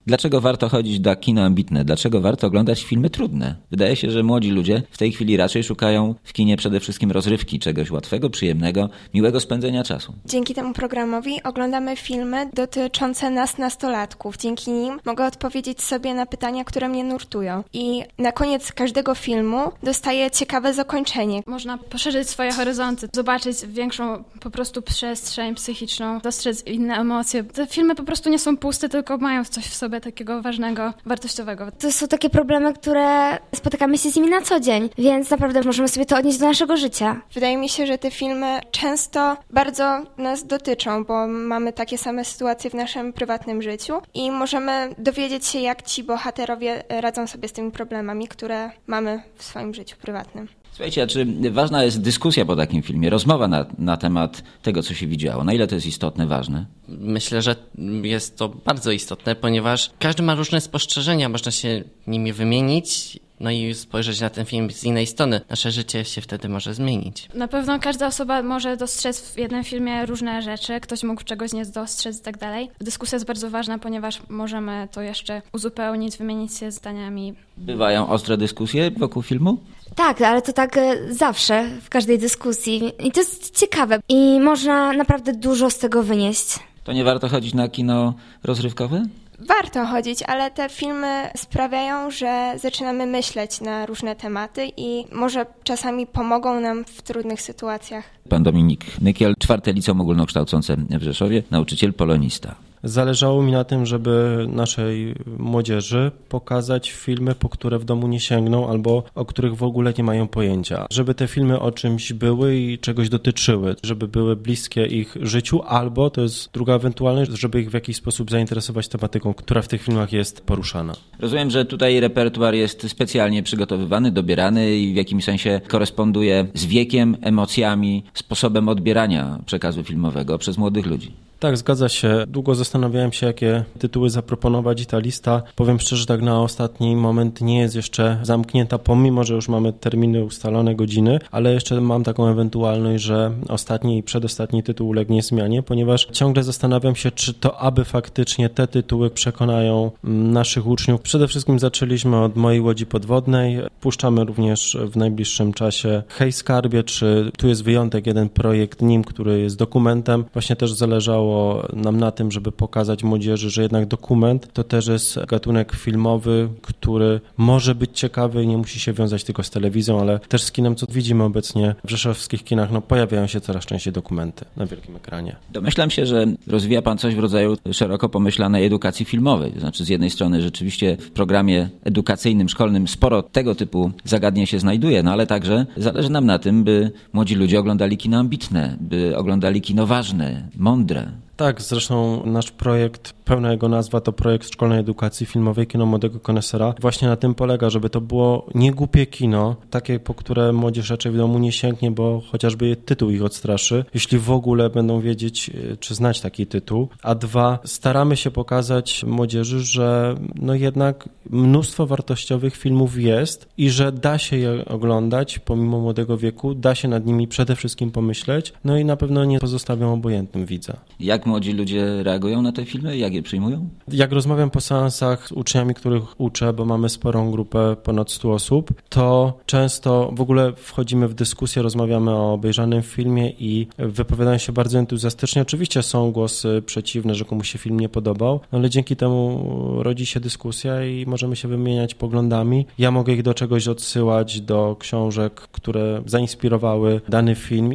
Dlaczego warto chodzić do kina ambitne? Dlaczego warto oglądać filmy trudne? Wydaje się, że młodzi ludzie w tej chwili raczej szukają w kinie przede wszystkim rozrywki, czegoś łatwego, przyjemnego, miłego spędzenia czasu. Dzięki temu programowi oglądamy filmy dotyczące nas, nastolatków. Dzięki nim mogę odpowiedzieć sobie na pytania, które mnie nurtują. I na koniec każdego filmu dostaję ciekawe zakończenie. Można poszerzyć swoje horyzonty, zobaczyć większą po prostu przestrzeń psychiczną, dostrzec inne emocje. Te filmy po prostu nie są puste, tylko mają coś w sobie takiego ważnego, wartościowego. To są takie problemy, które spotykamy się z nimi na co dzień, więc naprawdę możemy sobie to odnieść do naszego życia. Wydaje mi się, że te filmy często bardzo nas dotyczą, bo mamy takie same sytuacje w naszym prywatnym życiu i możemy dowiedzieć się, jak ci bohaterowie radzą sobie z tymi problemami, które mamy w swoim życiu prywatnym. Słuchajcie, a czy ważna jest dyskusja po takim filmie, rozmowa na temat tego, co się widziało? Na ile to jest istotne, ważne? Myślę, że jest to bardzo istotne, ponieważ każdy ma różne spostrzeżenia, można się nimi wymienić, no i spojrzeć na ten film z innej strony. Nasze życie się wtedy może zmienić. Na pewno każda osoba może dostrzec w jednym filmie różne rzeczy, ktoś mógł czegoś nie dostrzec i tak dalej. Dyskusja jest bardzo ważna, ponieważ możemy to jeszcze uzupełnić, wymienić się zdaniami. Bywają ostre dyskusje wokół filmu? Tak, ale to tak zawsze, w każdej dyskusji. I to jest ciekawe. I można naprawdę dużo z tego wynieść. To nie warto chodzić na kino rozrywkowe? Warto chodzić, ale te filmy sprawiają, że zaczynamy myśleć na różne tematy i może czasami pomogą nam w trudnych sytuacjach. Pan Dominik Nykiel, 4. Liceum Ogólnokształcące w Rzeszowie, nauczyciel polonista. Zależało mi na tym, żeby naszej młodzieży pokazać filmy, po które w domu nie sięgną albo o których w ogóle nie mają pojęcia. Żeby te filmy o czymś były i czegoś dotyczyły, żeby były bliskie ich życiu albo, to jest druga ewentualność, żeby ich w jakiś sposób zainteresować tematyką, która w tych filmach jest poruszana. Rozumiem, że tutaj repertuar jest specjalnie przygotowywany, dobierany i w jakimś sensie koresponduje z wiekiem, emocjami, sposobem odbierania przekazu filmowego przez młodych ludzi. Tak, zgadza się. Długo zastanawiałem się, jakie tytuły zaproponować i ta lista, powiem szczerze, tak na ostatni moment nie jest jeszcze zamknięta, pomimo że już mamy terminy ustalone, godziny, ale jeszcze mam taką ewentualność, że ostatni i przedostatni tytuł ulegnie zmianie, ponieważ ciągle zastanawiam się, czy to aby faktycznie te tytuły przekonają naszych uczniów. Przede wszystkim zaczęliśmy od Mojej łodzi podwodnej, puszczamy również w najbliższym czasie Hej skarbie, czy tu jest wyjątek, jeden projekt NIM, który jest dokumentem. Właśnie też zależało nam na tym, żeby pokazać młodzieży, że jednak dokument to też jest gatunek filmowy, który może być ciekawy i nie musi się wiązać tylko z telewizją, ale też z kinem, co widzimy obecnie w rzeszowskich kinach, pojawiają się coraz częściej dokumenty na wielkim ekranie. Domyślam się, że rozwija pan coś w rodzaju szeroko pomyślanej edukacji filmowej. To znaczy z jednej strony rzeczywiście w programie edukacyjnym, szkolnym sporo tego typu zagadnień się znajduje, ale także zależy nam na tym, by młodzi ludzie oglądali kino ambitne, by oglądali kino ważne, mądre. Tak, zresztą nasz projekt, pełna jego nazwa to projekt szkolnej edukacji filmowej Kino Młodego Konesera. Właśnie na tym polega, żeby to było niegłupie kino, takie, po które młodzież raczej w domu nie sięgnie, bo chociażby tytuł ich odstraszy, jeśli w ogóle będą wiedzieć, czy znać taki tytuł. A dwa, staramy się pokazać młodzieży, że jednak mnóstwo wartościowych filmów jest i że da się je oglądać pomimo młodego wieku, da się nad nimi przede wszystkim pomyśleć, i na pewno nie pozostawią obojętnym widza. Jak młodzi ludzie reagują na te filmy? Jak je przyjmują? Jak rozmawiam po seansach z uczniami, których uczę, bo mamy sporą grupę, ponad 100 osób, to często w ogóle wchodzimy w dyskusję, rozmawiamy o obejrzanym filmie i wypowiadają się bardzo entuzjastycznie. Oczywiście są głosy przeciwne, że komuś się film nie podobał, ale dzięki temu rodzi się dyskusja i możemy się wymieniać poglądami. Ja mogę ich do czegoś odsyłać, do książek, które zainspirowały dany film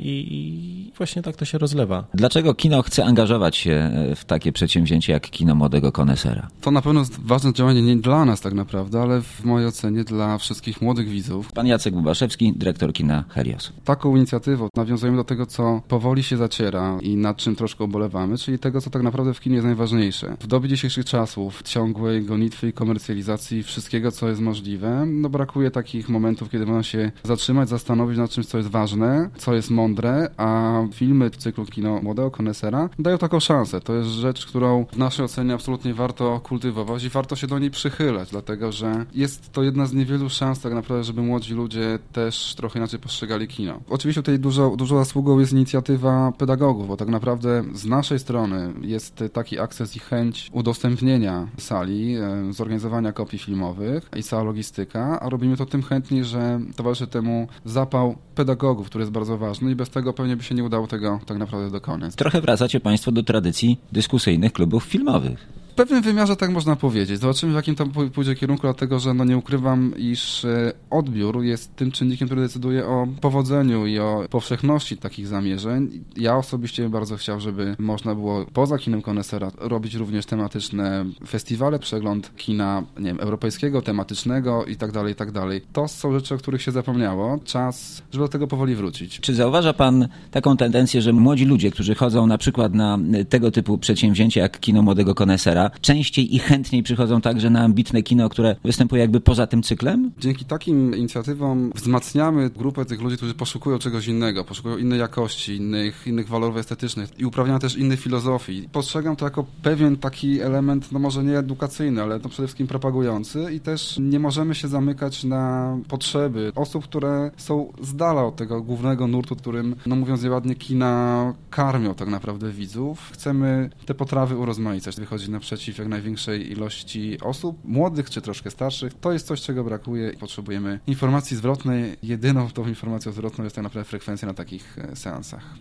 i właśnie tak to się rozlewa. Dlaczego kino chce angażować się w takie przedsięwzięcie jak Kino Młodego Konesera? To na pewno jest ważne działanie nie dla nas tak naprawdę, ale w mojej ocenie dla wszystkich młodych widzów. Pan Jacek Bubaszewski, dyrektor kina Helios. Taką inicjatywą nawiązujemy do tego, co powoli się zaciera i nad czym troszkę ubolewamy, czyli tego, co tak naprawdę w kinie jest najważniejsze. W dobie dzisiejszych czasów, ciągłej gonitwy i komercjalizacji racji wszystkiego, co jest możliwe. No brakuje takich momentów, kiedy można się zatrzymać, zastanowić nad czymś, co jest ważne, co jest mądre, a filmy w cyklu Kino Młodego Konesera dają taką szansę. To jest rzecz, którą w naszej ocenie absolutnie warto kultywować i warto się do niej przychylać, dlatego że jest to jedna z niewielu szans tak naprawdę, żeby młodzi ludzie też trochę inaczej postrzegali kino. Oczywiście tutaj dużo zasługą jest inicjatywa pedagogów, bo tak naprawdę z naszej strony jest taki akces i chęć udostępnienia sali, zorganizowania kopii filmowych i cała logistyka, a robimy to tym chętniej, że towarzyszy temu zapał pedagogów, który jest bardzo ważny i bez tego pewnie by się nie udało tego tak naprawdę dokonać. Trochę wracacie Państwo do tradycji dyskusyjnych klubów filmowych. W pewnym wymiarze tak można powiedzieć. Zobaczymy, w jakim to pójdzie kierunku, dlatego że nie ukrywam, iż odbiór jest tym czynnikiem, który decyduje o powodzeniu i o powszechności takich zamierzeń. Ja osobiście bardzo chciał, żeby można było poza kinem Konesera robić również tematyczne festiwale, przegląd kina, nie wiem, europejskiego, tematycznego i tak dalej, i tak dalej. To są rzeczy, o których się zapomniało. Czas, żeby do tego powoli wrócić. Czy zauważa Pan taką tendencję, że młodzi ludzie, którzy chodzą na przykład na tego typu przedsięwzięcia jak Kino Młodego Konesera, częściej i chętniej przychodzą także na ambitne kino, które występuje jakby poza tym cyklem? Dzięki takim inicjatywom wzmacniamy grupę tych ludzi, którzy poszukują czegoś innego, poszukują innej jakości, innych walorów estetycznych i uprawniają też innej filozofii. Postrzegam to jako pewien taki element, może nie edukacyjny, ale to przede wszystkim propagujący i też nie możemy się zamykać na potrzeby osób, które są z dala od tego głównego nurtu, którym, mówiąc nieładnie, kina karmią tak naprawdę widzów. Chcemy te potrawy urozmaicać, wychodzić naprzeciw jak największej ilości osób, młodych czy troszkę starszych. To jest coś, czego brakuje i potrzebujemy informacji zwrotnej. Jedyną tą informacją zwrotną jest tak naprawdę frekwencja na takich seansach.